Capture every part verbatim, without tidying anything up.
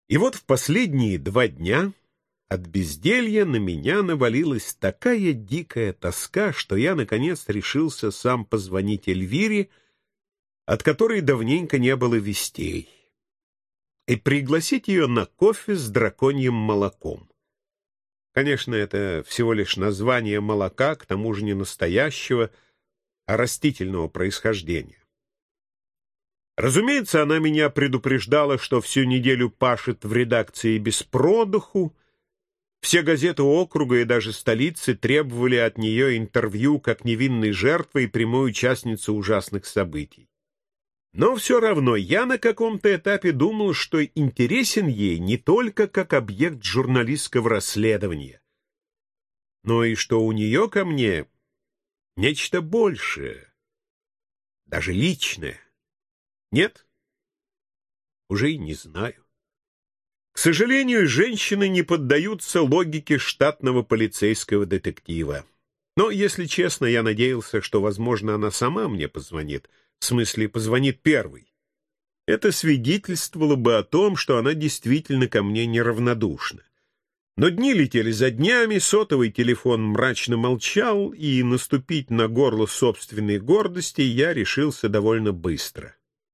И вот в последние два дня от безделья на меня навалилась такая дикая тоска, что я, наконец, решился сам позвонить Эльвире, от которой давненько не было вестей, и пригласить ее на кофе с драконьим молоком. Конечно, это всего лишь название молока, к тому же не настоящего, а растительного происхождения. Разумеется, она меня предупреждала, что всю неделю пашет в редакции без продыху. Все газеты округа и даже столицы требовали от нее интервью как невинной жертвы и прямой участницы ужасных событий. Но все равно я на каком-то этапе думал, что интересен ей не только как объект журналистского расследования, но и что у нее ко мне нечто большее, даже личное. Нет? Уже и не знаю. К сожалению, женщины не поддаются логике штатного полицейского детектива. Но, если честно, я надеялся, что, возможно, она сама мне позвонит, в смысле, позвонит первой. Это свидетельствовало бы о том, что она действительно ко мне неравнодушна. Но дни летели за днями, сотовый телефон мрачно молчал, и наступить на горло собственной гордости я решился довольно быстро.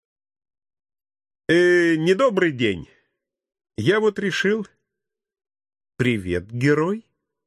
«Э, недобрый день. Я вот решил...» «Привет, герой».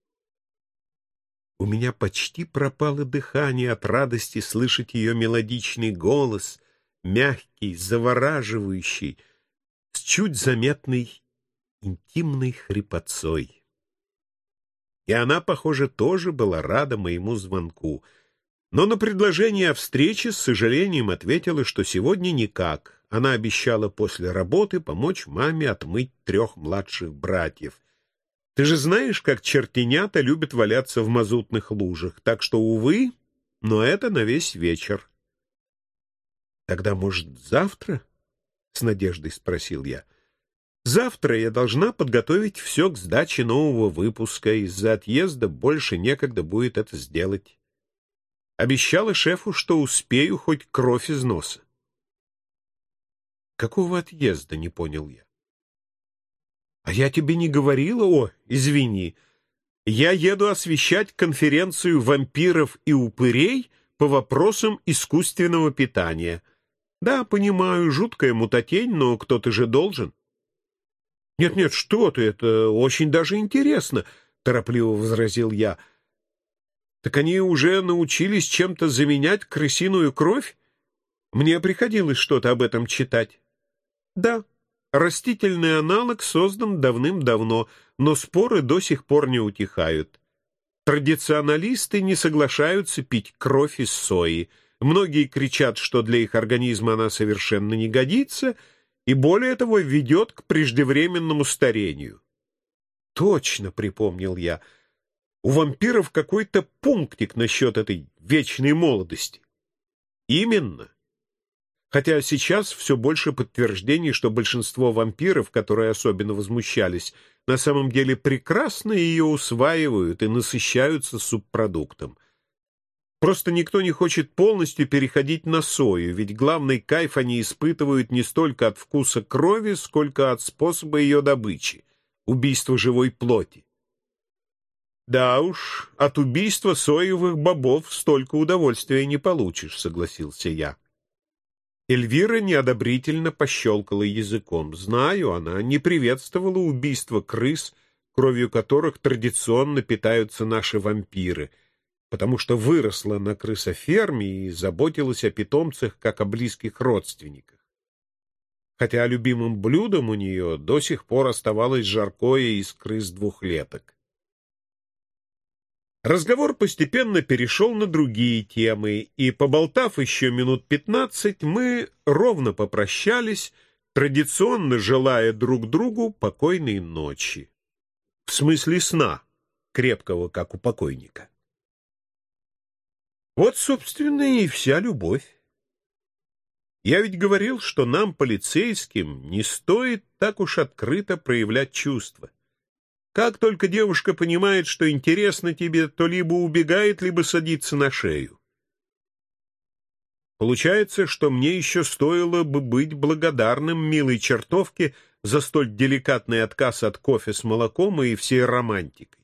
У меня почти пропало дыхание от радости слышать ее мелодичный голос, мягкий, завораживающий, с чуть заметной интимной хрипотцой. И она, похоже, тоже была рада моему звонку, но на предложение о встрече с сожалением ответила, что сегодня никак. Она обещала после работы помочь маме отмыть трех младших братьев. Ты же знаешь, как чертенята любят валяться в мазутных лужах, так что, увы, но это на весь вечер. Тогда, может, завтра? — с надеждой спросил я. Завтра я должна подготовить все к сдаче нового выпуска. Из-за отъезда больше некогда будет это сделать. Обещала шефу, что успею хоть кровь из носа. Какого отъезда, не понял я. А я тебе не говорила? О, извини. Я еду освещать конференцию вампиров и упырей по вопросам искусственного питания. Да, понимаю, жуткая мутатень, но кто-то же должен. Нет-нет, что ты, это очень даже интересно, торопливо возразил я. Так они уже научились чем-то заменять крысиную кровь? Мне приходилось что-то об этом читать. Да, растительный аналог создан давным-давно, но споры до сих пор не утихают. Традиционалисты не соглашаются пить кровь из сои. Многие кричат, что для их организма она совершенно не годится, и более того ведет к преждевременному старению. Точно, припомнил я, у вампиров какой-то пунктик насчет этой вечной молодости. Именно. Хотя сейчас все больше подтверждений, что большинство вампиров, которые особенно возмущались, на самом деле прекрасно ее усваивают и насыщаются субпродуктом. Просто никто не хочет полностью переходить на сою, ведь главный кайф они испытывают не столько от вкуса крови, сколько от способа ее добычи — убийства живой плоти. Да уж, от убийства соевых бобов столько удовольствия не получишь, согласился я. Эльвира неодобрительно пощелкала языком. Знаю, она не приветствовала убийство крыс, кровью которых традиционно питаются наши вампиры, потому что выросла на крысоферме и заботилась о питомцах как о близких родственниках. Хотя любимым блюдом у нее до сих пор оставалось жаркое из крыс двухлеток. Разговор постепенно перешел на другие темы, и, поболтав еще минут пятнадцать, мы ровно попрощались, традиционно желая друг другу покойной ночи. В смысле сна, крепкого, как у покойника. Вот, собственно, и вся любовь. Я ведь говорил, что нам, полицейским, не стоит так уж открыто проявлять чувства. Как только девушка понимает, что интересно тебе, то либо убегает, либо садится на шею. Получается, что мне еще стоило бы быть благодарным милой чертовке за столь деликатный отказ от кофе с молоком и всей романтикой.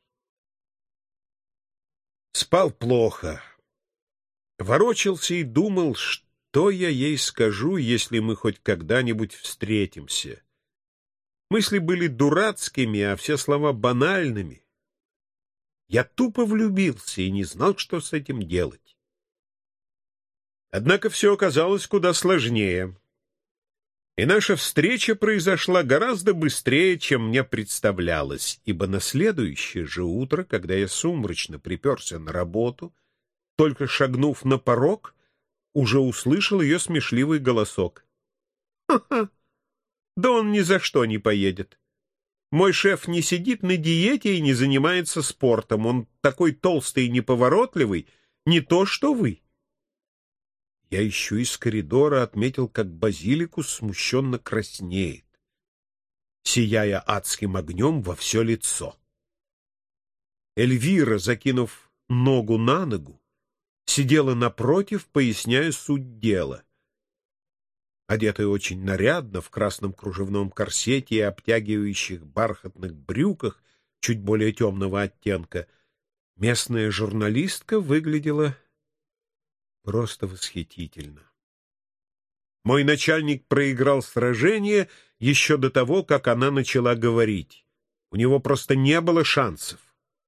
Спал плохо. Ворочался и думал, что я ей скажу, если мы хоть когда-нибудь встретимся. Мысли были дурацкими, а все слова банальными. Я тупо влюбился и не знал, что с этим делать. Однако все оказалось куда сложнее. И наша встреча произошла гораздо быстрее, чем мне представлялось, ибо на следующее же утро, когда я сумрачно приперся на работу, только шагнув на порог, уже услышал ее смешливый голосок. «Ха-ха! Да он ни за что не поедет. Мой шеф не сидит на диете и не занимается спортом. Он такой толстый и неповоротливый, не то что вы». Я еще из коридора отметил, как Базиликус смущенно краснеет, сияя адским огнем во все лицо. Эльвира, закинув ногу на ногу, сидела напротив, поясняя суть дела. Одетая очень нарядно, в красном кружевном корсете и обтягивающих бархатных брюках чуть более темного оттенка, местная журналистка выглядела просто восхитительно. Мой начальник проиграл сражение еще до того, как она начала говорить. У него просто не было шансов.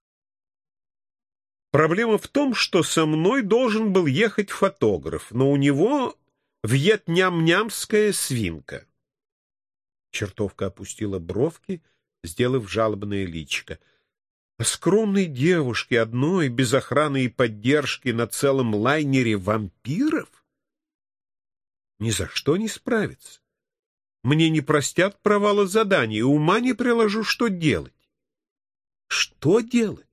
Проблема в том, что со мной должен был ехать фотограф, но у него вьетням-нямская свинка. Чертовка опустила бровки, сделав жалобное личико. А скромной девушке одной, без охраны и поддержки на целом лайнере вампиров? Ни за что не справится. Мне не простят провала задания, ума не приложу, что делать. Что делать?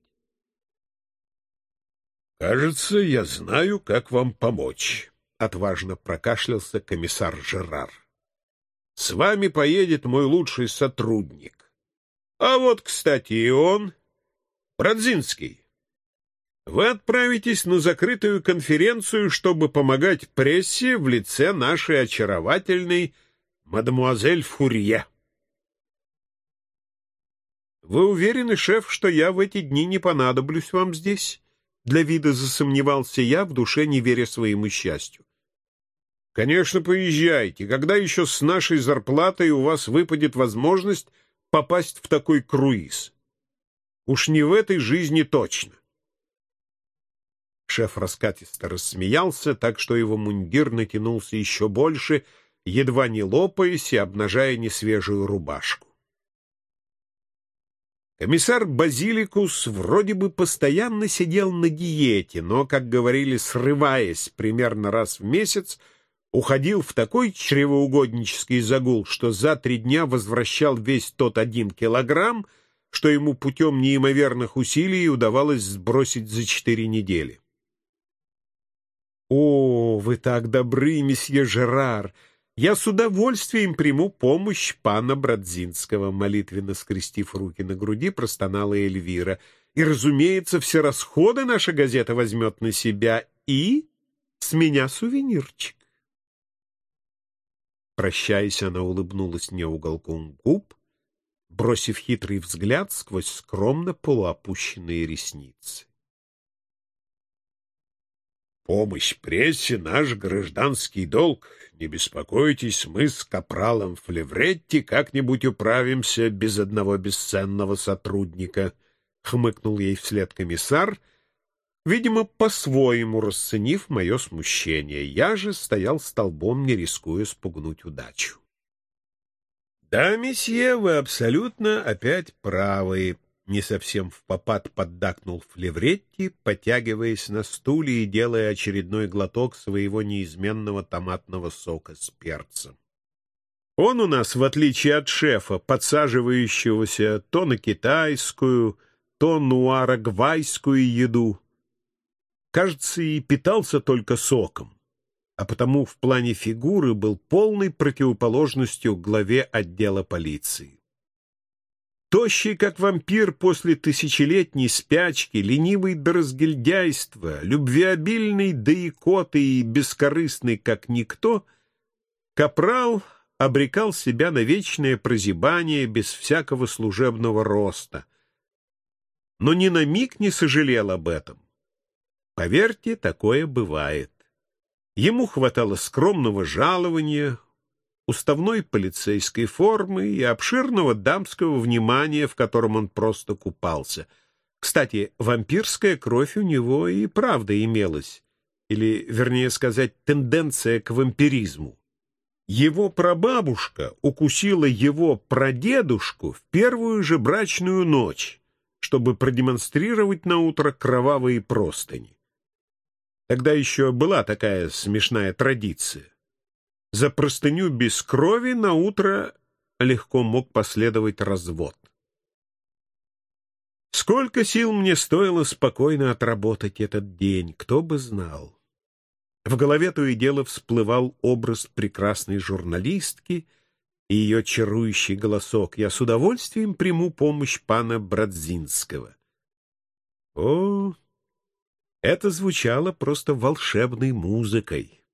«Кажется, я знаю, как вам помочь», — отважно прокашлялся комиссар Жерар. «С вами поедет мой лучший сотрудник. А вот, кстати, и он, Брадзинский. Вы отправитесь на закрытую конференцию, чтобы помогать прессе в лице нашей очаровательной мадемуазель Фурье. Вы уверены, шеф, что я в эти дни не понадоблюсь вам здесь?» Для вида засомневался я, в душе не веря своему счастью. «Конечно, поезжайте. Когда еще с нашей зарплатой у вас выпадет возможность попасть в такой круиз? Уж не в этой жизни точно». Шеф раскатисто рассмеялся, так что его мундир натянулся еще больше, едва не лопаясь и обнажая несвежую рубашку. Комиссар Базиликус вроде бы постоянно сидел на диете, но, как говорили, срываясь примерно раз в месяц, уходил в такой чревоугоднический загул, что за три дня возвращал весь тот один килограмм, что ему путем неимоверных усилий удавалось сбросить за четыре недели. «О, вы так добры, месье Жерар! Я с удовольствием приму помощь пана Брадзинского», молитвенно скрестив руки на груди, простонала Эльвира. «И, разумеется, все расходы наша газета возьмет на себя, и с меня сувенирчик». Прощаясь, она улыбнулась мне уголком губ, бросив хитрый взгляд сквозь скромно полуопущенные ресницы. «Помощь прессе — наш гражданский долг. Не беспокойтесь, мы с капралом Флевретти как-нибудь управимся без одного бесценного сотрудника», — хмыкнул ей вслед комиссар, видимо, по-своему расценив мое смущение. Я же стоял столбом, не рискуя спугнуть удачу. «Да, месье, вы абсолютно опять правы», — не совсем впопад поддакнул Флевретти, потягиваясь на стуле и делая очередной глоток своего неизменного томатного сока с перцем. «Он у нас, в отличие от шефа, подсаживающегося то на китайскую, то нуарагвайскую еду, кажется, и питался только соком, а потому в плане фигуры был полной противоположностью главе отдела полиции. Тощий, как вампир после тысячелетней спячки, ленивый до разгильдяйства, любвеобильный до икоты и бескорыстный, как никто, капрал обрекал себя на вечное прозябание без всякого служебного роста. Но ни на миг не сожалел об этом. Поверьте, такое бывает. Ему хватало скромного жалования, уставной полицейской формы и обширного дамского внимания, в котором он просто купался. Кстати, вампирская кровь у него и правда имелась, или, вернее сказать, тенденция к вампиризму. Его прабабушка укусила его прадедушку в первую же брачную ночь, чтобы продемонстрировать наутро кровавые простыни. Тогда еще была такая смешная традиция. За простыню без крови наутро легко мог последовать развод. Сколько сил мне стоило спокойно отработать этот день, кто бы знал. В голове то и дело всплывал образ прекрасной журналистки и ее чарующий голосок. Я с удовольствием приму помощь пана Брадзинского. О, это звучало просто волшебной музыкой.